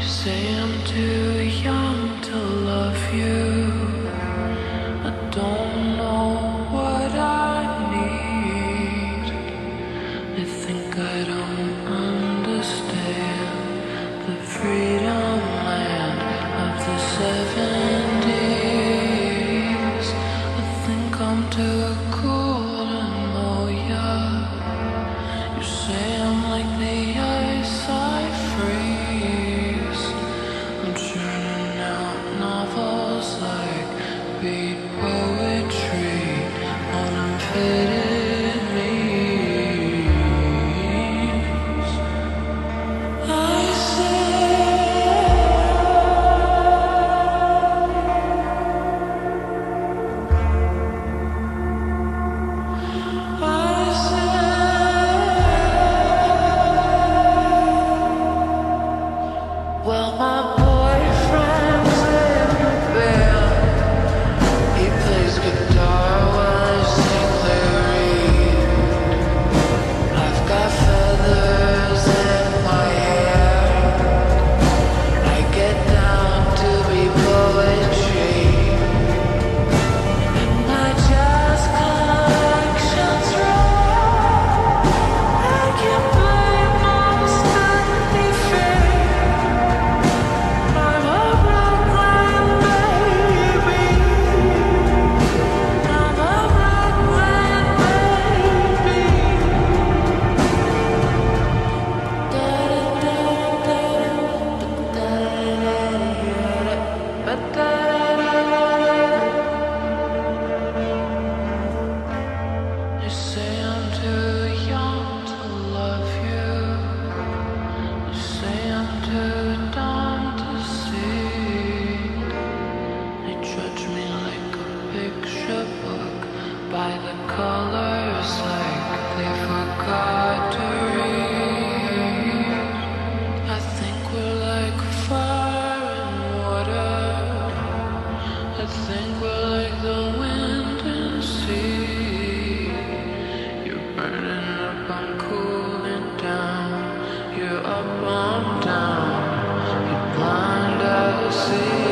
say I'm too young to love you. I don't know what I need. I think I don't understand the freedom land of the 70s. I think I'm too cool to know ya. You say I'm like the ice I freeze. I'm churning out novels like beat poetry on unfitted leaves. I say well, my boyfriend's in the band. He plays guitar while I sing lyric. I've got feathers in my hair. I get down to be poetry. And my jazz collection's rare. I can't blame my steady fate. I'm a Brooklyn baby. I'm a Brooklyn baby. You say I'm too young to love you. You say I'm too dumb to see. They judge me like a picture book by the colors like they forgot to read. I think we're like fire and water. I think we're like the wind and sea. You're burning up, I'm cooling down. You're up, I'm down. You're blind, I see.